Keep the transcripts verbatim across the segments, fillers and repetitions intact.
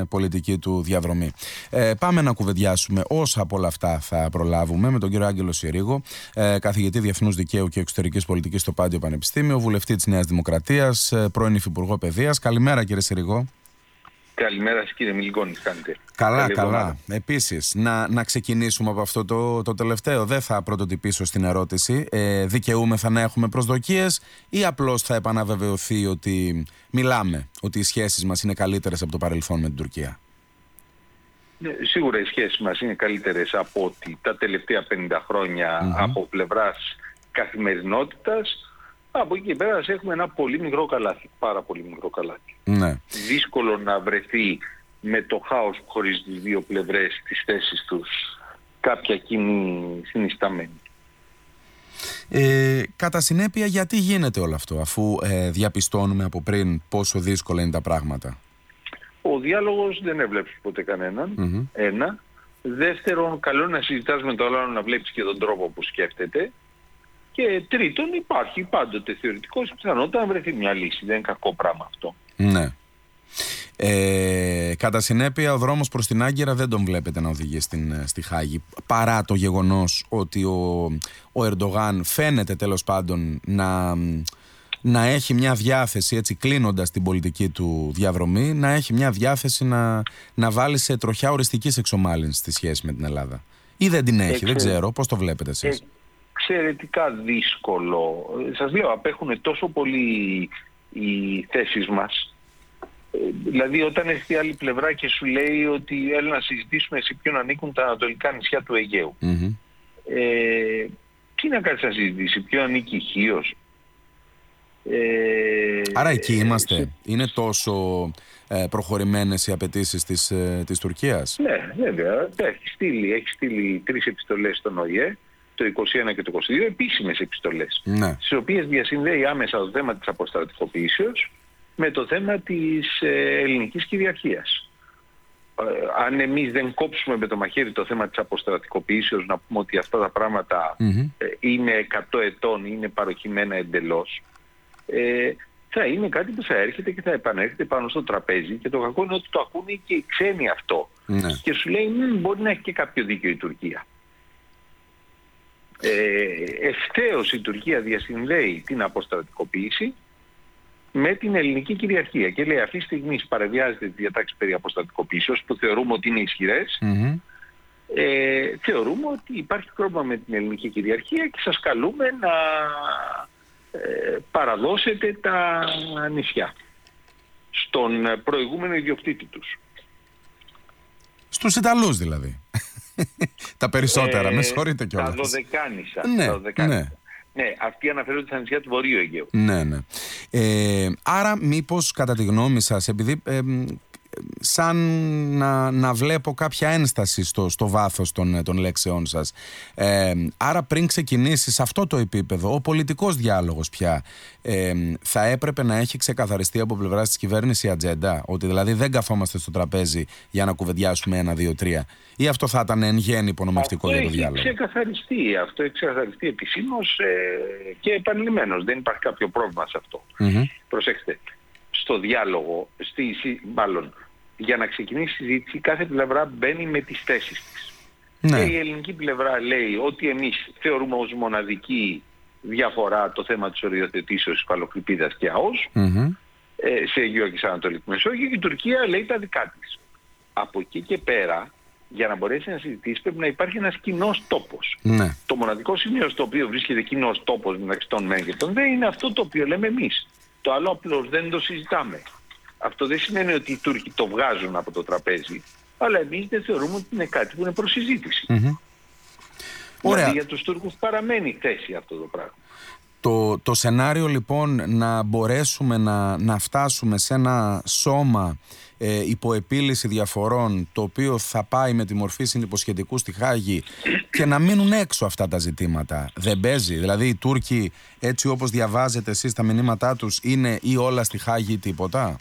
ε, πολιτική του διαδρομή. Ε, πάμε να κουβεντιάσουμε όσα από όλα αυτά θα προλάβουμε με τον κύριο Άγγελο Συρίγο, ε, καθηγητή Διεθνούς Δικαίου και Εξωτερικής Πολιτικής στο Πάντιο Πανεπιστήμιο, βουλευτή της Νέας Δημοκρατίας, ε, πρώην Υφυπουργό Παιδείας. Καλημέρα, κύριε Συρίγο. Καλημέρα σας, κύριε Μιλικόνη, κάνετε. Καλά, Καλή καλά. εβδομάδα. Επίσης, να, να ξεκινήσουμε από αυτό το, το τελευταίο. Δεν θα πρωτοτυπήσω στην ερώτηση. Ε, δικαιούμεθα να έχουμε προσδοκίες ή απλώς θα επαναβεβαιωθεί ότι μιλάμε, ότι οι σχέσεις μας είναι καλύτερες από το παρελθόν με την Τουρκία? Ναι, σίγουρα οι σχέσεις μας είναι καλύτερες από ότι τα τελευταία πενήντα χρόνια mm-hmm. από πλευράς καθημερινότητας. Από εκεί και πέρα έχουμε ένα πολύ μικρό καλάθι, πάρα πολύ μικρό καλάθι. Ναι. Δύσκολο να βρεθεί με το χάος που χωρίζει τις δύο πλευρές τις θέσεις τους κάποια κοινή συνισταμένη. Ε, κατά συνέπεια, γιατί γίνεται όλο αυτό, αφού ε, διαπιστώνουμε από πριν πόσο δύσκολα είναι τα πράγματα? Ο διάλογος δεν έβλεψε ποτέ κανέναν, mm-hmm. ένα. Δεύτερον, καλό να συζητάς με τον άλλο, να βλέπεις και τον τρόπο που σκέφτεται. Και τρίτον, υπάρχει πάντοτε θεωρητικός πιθανότητα να βρεθεί μια λύση. Δεν είναι κακό πράγμα αυτό. Ναι. Ε, κατά συνέπεια, ο δρόμος προς την Άγκυρα δεν τον βλέπετε να οδηγεί στην, στη Χάγη. Παρά το γεγονός ότι ο, ο Ερντογάν φαίνεται τέλος πάντων να, να έχει μια διάθεση, έτσι κλείνοντας την πολιτική του διαδρομή, να έχει μια διάθεση να, να βάλει σε τροχιά οριστικής εξομάλυνσης στη σχέση με την Ελλάδα. Ή δεν την έχει, Εξε... δεν ξέρω. Πώς το βλέπετε εσείς? Ε... Εξαιρετικά δύσκολο. Σας λέω, απέχουν τόσο πολύ οι θέσεις μας. Ε, δηλαδή όταν έχει η άλλη πλευρά και σου λέει ότι έλα να συζητήσουμε σε ποιον ανήκουν τα ανατολικά νησιά του Αιγαίου. Mm-hmm. Ε, τι να κάνεις να συζητήσει, ποιον ανήκει η Χίος? Ε, Άρα εκεί είμαστε. Σε... Είναι τόσο ε, προχωρημένες οι απαιτήσεις της, ε, της Τουρκίας? Ναι, βέβαια. Έχει στείλει, έχει στείλει τρεις επιστολές στον ΟΗΕ, το είκοσι ένα και το είκοσι δύο, επίσημες επιστολές, ναι. στις οποίες διασυνδέει άμεσα το θέμα της αποστρατικοποίησεως με το θέμα της ε, ελληνικής κυριαρχίας. Ε, αν εμείς δεν κόψουμε με το μαχαίρι το θέμα της αποστρατικοποίησεως, να πούμε ότι αυτά τα πράγματα mm-hmm. ε, είναι εκατό ετών, είναι παροχημένα εντελώς, ε, θα είναι κάτι που θα έρχεται και θα επανέρχεται πάνω στο τραπέζι, και το κακό είναι ότι το ακούνε και οι ξένοι αυτό. Ναι. Και σου λέει, μπορεί να έχει και κάποιο δίκιο η Τουρκία. Ε, ευθέως η Τουρκία διασυνδέει την αποστρατικοποίηση με την ελληνική κυριαρχία και λέει αυτή τη στιγμή παραβιάζεται τη διατάξη περί αποστρατικοποίησεως που θεωρούμε ότι είναι ισχυρές. Mm-hmm. ε, θεωρούμε ότι υπάρχει πρόβλημα με την ελληνική κυριαρχία και σας καλούμε να ε, παραδώσετε τα νησιά στον προηγούμενο ιδιοκτήτη τους. Στους Ιταλούς δηλαδή. Τα περισσότερα, ε, με συγχωρείτε κιόλας. Τα Δωδεκάνησα. Ναι, τα Δωδεκάνησα. ναι. Ναι, αυτοί αναφέρονται στα νησιά του Βορείου Αιγαίου. Ναι, ναι. Ε, άρα μήπως κατά τη γνώμη σας, επειδή ε, σαν να, να βλέπω κάποια ένσταση στο, στο βάθος των, των λέξεών σας, ε, άρα πριν ξεκινήσει σε αυτό το επίπεδο ο πολιτικός διάλογος πια, ε, θα έπρεπε να έχει ξεκαθαριστεί από πλευράς της κυβέρνησης η ατζέντα, ότι δηλαδή δεν καθόμαστε στο τραπέζι για να κουβεντιάσουμε ένα, δύο, τρία, ή αυτό θα ήταν εν γέννη υπονομευτικό για το διάλογο? Αυτό έχει ξεκαθαριστεί, αυτό έχει ξεκαθαριστεί επισήμως ε, και επανειλημμένως, δεν υπάρχει κάποιο πρόβλημα σε αυτό. Mm-hmm. Προσέξτε, στο διάλογο, στη, μάλλον, για να ξεκινήσει η συζήτηση, κάθε πλευρά μπαίνει με τις θέσεις της. Ναι. Και η ελληνική πλευρά λέει ότι εμείς θεωρούμε ως μοναδική διαφορά το θέμα της οριοθετήσεως υφαλοκρηπίδας και ΑΟΣ mm-hmm. ε, σε Αιγαίο και σε Ανατολική Μεσόγειο, και η Τουρκία λέει τα δικά της. Από εκεί και πέρα, για να μπορέσει να συζητήσει, πρέπει να υπάρχει ένας κοινός τόπος. Ναι. Το μοναδικό σημείο στο οποίο βρίσκεται κοινός τόπος μεταξύ των μεν και των δε είναι αυτό το οποίο λέμε εμείς. Το άλλο απλώς δεν το συζητάμε. Αυτό δεν σημαίνει ότι οι Τούρκοι το βγάζουν από το τραπέζι, αλλά εμείς δεν θεωρούμε ότι είναι κάτι που είναι προς συζήτηση. Mm-hmm. Δηλαδή για τους Τούρκους παραμένει θέση αυτό το πράγμα. Το, το σενάριο λοιπόν να μπορέσουμε να, να φτάσουμε σε ένα σώμα ε, υποεπίλυση διαφορών, το οποίο θα πάει με τη μορφή συνυποσχετικού στη Χάγη, και να μείνουν έξω αυτά τα ζητήματα, δεν παίζει? Δηλαδή οι Τούρκοι, έτσι όπως διαβάζετε εσείς τα μηνύματά τους, είναι ή όλα στη Χάγη ή τίποτα?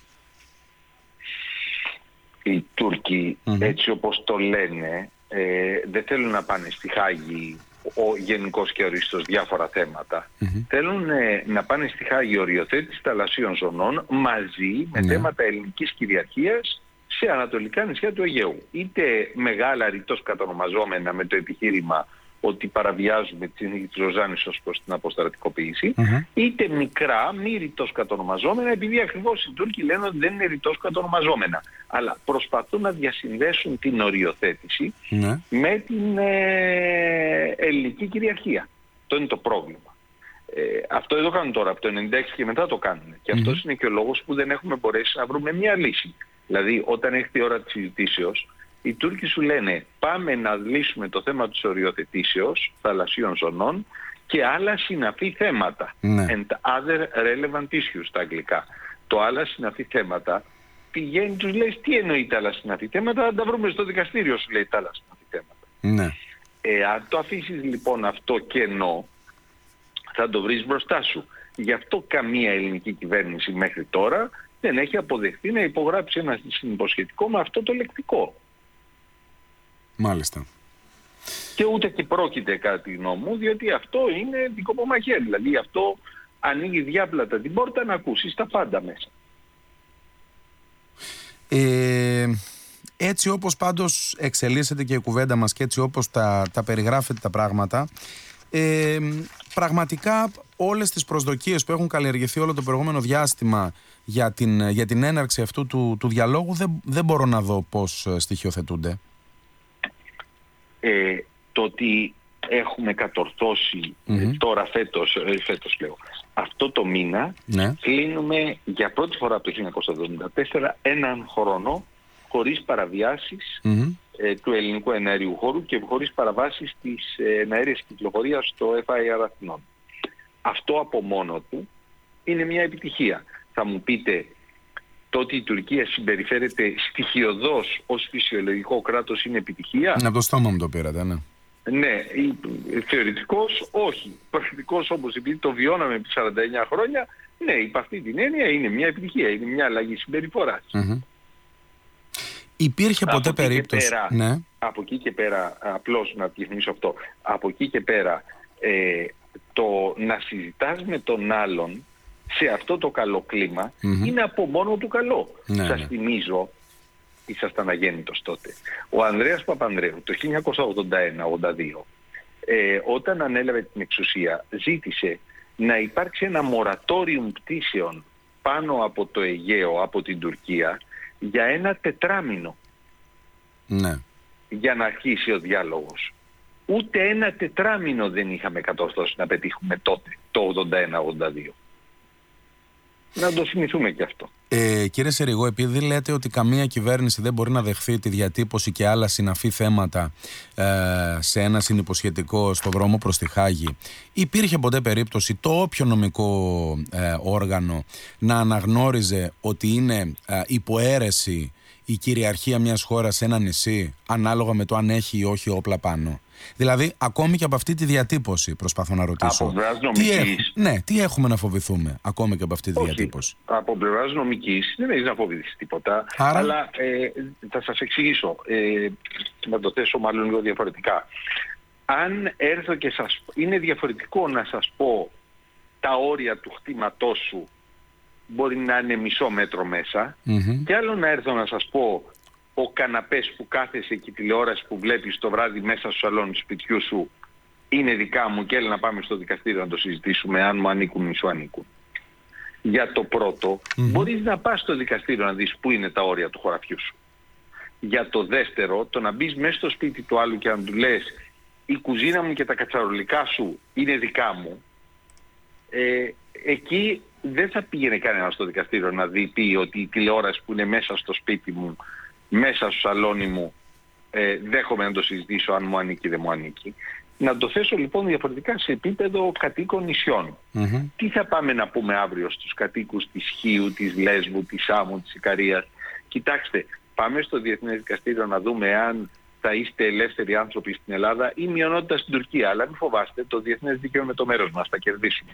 Οι Τούρκοι, mm-hmm. έτσι όπως το λένε, ε, δεν θέλουν να πάνε στη Χάγη ο γενικός και οριστός διάφορα θέματα. Mm-hmm. Θέλουν ε, να πάνε στη Χάγη οριοθέτηση θαλασσίων ζωνών μαζί με mm-hmm. θέματα ελληνικής κυριαρχίας, σε ανατολικά νησιά του Αιγαίου. Είτε μεγάλα ρητός κατονομαζόμενα με το επιχείρημα ότι παραβιάζουμε τη συνθήκη της Λοζάνης ως προς την αποστρατικοποίηση, mm-hmm. είτε μικρά, μη ρητός κατονομαζόμενα, επειδή ακριβώς οι Τούρκοι λένε ότι δεν είναι ρητός κατονομαζόμενα. Αλλά προσπαθούν να διασυνδέσουν την οριοθέτηση mm-hmm. με την ε, ελληνική κυριαρχία. Αυτό είναι το πρόβλημα. Ε, αυτό εδώ κάνουν τώρα, από το ενενήντα έξι και μετά το κάνουν. Και mm-hmm. αυτός είναι και ο λόγος που δεν έχουμε μπορέσει να βρούμε μια λύση. Δηλαδή, όταν έχει η ώρα της συζητήσεως, οι Τούρκοι σου λένε πάμε να λύσουμε το θέμα της οριοθετήσεως θαλασσίων ζωνών και άλλα συναφή θέματα. Ναι. And other relevant issues στα αγγλικά. Το άλλα συναφή θέματα πηγαίνει, τους λέει τι εννοείται άλλα συναφή θέματα, θα τα βρούμε στο δικαστήριο, σου λέει τα άλλα συναφή θέματα. Ναι. Ε, αν το αφήσεις λοιπόν αυτό κενό, θα το βρεις μπροστά σου. Γι' αυτό καμία ελληνική κυβέρνηση μέχρι τώρα δεν έχει αποδεχτεί να υπογράψει ένα συνυποσχετικό με αυτό το λεκτικό. Μάλιστα. Και ούτε και πρόκειται κατά τη γνώμη μου, διότι αυτό είναι δικοπομαχία. Δηλαδή αυτό ανοίγει διάπλατα την πόρτα να ακούσεις τα πάντα μέσα. Ε, έτσι όπως πάντως εξελίσσεται και η κουβέντα μας και έτσι όπως τα, τα περιγράφετε τα πράγματα, ε, πραγματικά όλες τις προσδοκίες που έχουν καλλιεργηθεί όλο το προηγούμενο διάστημα για την, για την έναρξη αυτού του, του διαλόγου δεν, δεν μπορώ να δω πώς στοιχειοθετούνται. Ε, το ότι έχουμε κατορθώσει mm-hmm. ε, τώρα φέτος, ε, φέτος λέω, αυτό το μήνα ναι. κλείνουμε για πρώτη φορά από το χίλια εννιακόσια εβδομήντα τέσσερα έναν χρόνο χωρίς παραβιάσεις mm-hmm. ε, του ελληνικού εναέριου χώρου και χωρίς παραβάσεις της ε, εναέριας κυκλοφορίας στο εφ άι αρ Αθηνών. Αυτό από μόνο του είναι μια επιτυχία. Θα μου πείτε, το ότι η Τουρκία συμπεριφέρεται στοιχειωδώς ως φυσιολογικό κράτος είναι επιτυχία? Από το στόμα μου το πήρατε, ναι. Ναι, θεωρητικώς όχι. Πρακτικώς όπως επειδή το βιώναμε επί σαράντα εννιά χρόνια, ναι, υπ' αυτή την έννοια είναι μια επιτυχία, είναι μια αλλαγή συμπεριφοράς. Mm-hmm. Υπήρχε ποτέ από περίπτωση... Πέρα, ναι. Από εκεί και πέρα, απλώς να διευκρινίσω αυτό, από εκεί και πέρα ε, το να συζητάς με τον άλλον σε αυτό το καλό κλίμα mm-hmm. είναι από μόνο του καλό. Ναι, Σας ναι. θυμίζω, ήσασταν αγέννητος τότε, ο Ανδρέας Παπανδρέου το χίλια εννιακόσια ογδόντα ένα ογδόντα δύο ε, όταν ανέλαβε την εξουσία ζήτησε να υπάρξει ένα μορατόριουμ πτήσεων πάνω από το Αιγαίο, από την Τουρκία για ένα τετράμινο ναι. για να αρχίσει ο διάλογος. Ούτε ένα τετράμινο δεν είχαμε κατορθώσει να πετύχουμε τότε, το ογδόντα ένα ογδόντα δύο. Να το θυμηθούμε και αυτό. Ε, κύριε Σεριγό, επειδή λέτε ότι καμία κυβέρνηση δεν μπορεί να δεχθεί τη διατύπωση και άλλα συναφή θέματα ε, σε ένα συνυποσχετικό στο δρόμο προς τη Χάγη, υπήρχε ποτέ περίπτωση το όποιο νομικό ε, όργανο να αναγνώριζε ότι είναι ε, υποαίρεση η κυριαρχία μιας χώρας σε ένα νησί, ανάλογα με το αν έχει ή όχι όπλα πάνω? Δηλαδή, ακόμη και από αυτή τη διατύπωση προσπαθώ να ρωτήσω. Από πλευράς νομικής. Τι, ναι, τι έχουμε να φοβηθούμε ακόμη και από αυτή τη όχι, διατύπωση? Από πλευράς νομικής δεν έχεις να φοβηθείς τίποτα. Άρα... Αλλά ε, θα σας εξηγήσω. Ε, να το θέσω μάλλον λίγο διαφορετικά. Αν έρθω και σας... Είναι διαφορετικό να σας πω τα όρια του χτήματός σου μπορεί να είναι μισό μέτρο μέσα mm-hmm. και άλλο να έρθω να σας πω ο καναπές που κάθεσαι και η τηλεόραση που βλέπεις το βράδυ μέσα στο σαλόνι του σπιτιού σου είναι δικά μου και έλα να πάμε στο δικαστήριο να το συζητήσουμε αν μου ανήκουν ή σου ανήκουν. Για το πρώτο, mm-hmm. μπορείς να πας στο δικαστήριο να δεις πού είναι τα όρια του χωραφιού σου. Για το δεύτερο, το να μπεις μέσα στο σπίτι του άλλου και να του λες η κουζίνα μου και τα κατσαρολικά σου είναι δικά μου, ε, εκεί δεν θα πήγαινε κανένα στο δικαστήριο να δει πει ότι η τηλεόραση που είναι μέσα στο σπίτι μου, μέσα στο σαλόνι μου, ε, δέχομαι να το συζητήσω αν μου ανήκει ή δεν μου ανήκει. Να το θέσω λοιπόν διαφορετικά σε επίπεδο κατοίκων νησιών. Mm-hmm. Τι θα πάμε να πούμε αύριο στους κατοίκους της Χίου, της Λέσβου, της Σάμου, της Ικαρίας? Κοιτάξτε, πάμε στο Διεθνές Δικαστήριο να δούμε αν θα είστε ελεύθεροι άνθρωποι στην Ελλάδα ή μειονότητα στην Τουρκία. Αλλά μην φοβάστε, το διεθνές δίκαιο με το μέρος μας θα κερδίσουμε.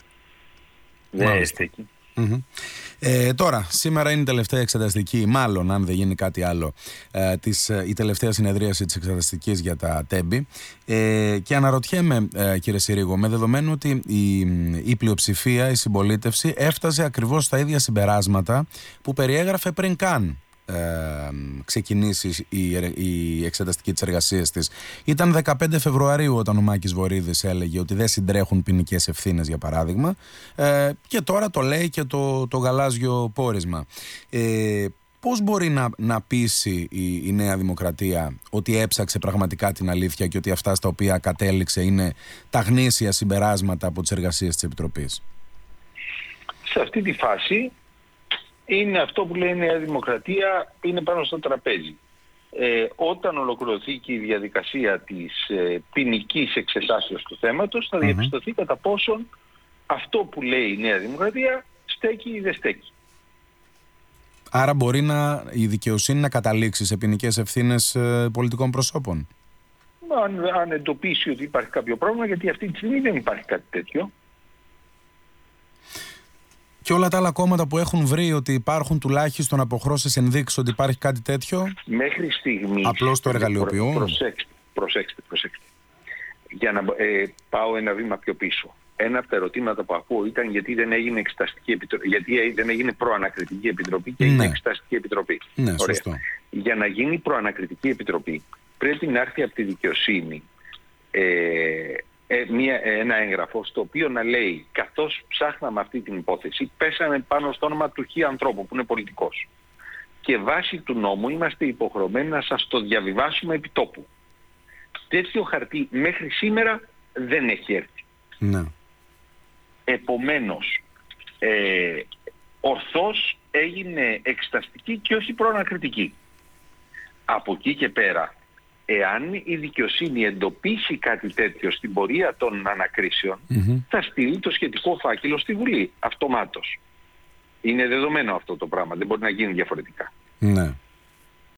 Δεν είστε εκεί. Mm-hmm. Ε, τώρα, σήμερα είναι η τελευταία εξεταστική, μάλλον αν δεν γίνει κάτι άλλο, ε, της, η τελευταία συνεδρίαση της εξεταστικής για τα τέμπη. Ε, και αναρωτιέμαι, ε, κύριε Συρίγο, με δεδομένο ότι η, η πλειοψηφία, η συμπολίτευση έφτασε ακριβώς στα ίδια συμπεράσματα που περιέγραφε πριν καν ε, ξεκινήσει η, η εξεταστική της εργασίας της. Ήταν δεκαπέντε Φεβρουαρίου όταν ο Μάκης Βορίδης έλεγε ότι δεν συντρέχουν ποινικές ευθύνες, για παράδειγμα, ε, και τώρα το λέει και το, το γαλάζιο πόρισμα. Ε, Πώς μπορεί να, να πείσει η, η Νέα Δημοκρατία ότι έψαξε πραγματικά την αλήθεια και ότι αυτά στα οποία κατέληξε είναι τα γνήσια συμπεράσματα από τις εργασίες της Επιτροπής? Σε αυτή τη φάση είναι αυτό που λέει η Νέα Δημοκρατία, είναι πάνω στο τραπέζι. Ε, όταν ολοκληρωθεί και η διαδικασία της ε, ποινικής εξετάσεως του θέματος, θα διαπιστωθεί mm-hmm. κατά πόσον αυτό που λέει η Νέα Δημοκρατία στέκει ή δεν στέκει. Άρα μπορεί να, η δικαιοσύνη να καταλήξει σε ποινικές ευθύνες ε, πολιτικών προσώπων? Αν, αν εντοπίσει ότι υπάρχει κάποιο πρόβλημα, γιατί αυτή τη στιγμή δεν υπάρχει κάτι τέτοιο. Και όλα τα άλλα κόμματα που έχουν βρει ότι υπάρχουν τουλάχιστον αποχρώσεις ενδείξεις ότι υπάρχει κάτι τέτοιο, μέχρι στιγμής απλώς το εργαλειοποιούν? Προ, προσέξτε, προσέξτε, προσέξτε. Για να ε, πάω ένα βήμα πιο πίσω. Ένα από τα ερωτήματα που ακούω ήταν γιατί δεν έγινε εξεταστική επιτροπή, γιατί δεν έγινε προανακριτική επιτροπή και έγινε ναι. εξεταστική επιτροπή. Ναι, σωστό. Για να γίνει προανακριτική επιτροπή πρέπει να έρθει από τη δικαιοσύνη ε, ε, μια, ένα έγγραφο στο οποίο να λέει, καθώς ψάχναμε αυτή την υπόθεση, πέσαμε πάνω στο όνομα του χ ανθρώπου που είναι πολιτικός. Και βάσει του νόμου είμαστε υποχρεωμένοι να σας το διαβιβάσουμε επί τόπου. Τέτοιο χαρτί μέχρι σήμερα δεν έχει έρθει. Ναι. Επομένως, ε, ορθώς έγινε εξεταστική και όχι προανακριτική. Από εκεί και πέρα, εάν η δικαιοσύνη εντοπίσει κάτι τέτοιο στην πορεία των ανακρίσεων, mm-hmm. θα στείλει το σχετικό φάκελο στη Βουλή, αυτομάτως. Είναι δεδομένο αυτό το πράγμα, δεν μπορεί να γίνει διαφορετικά. Ναι.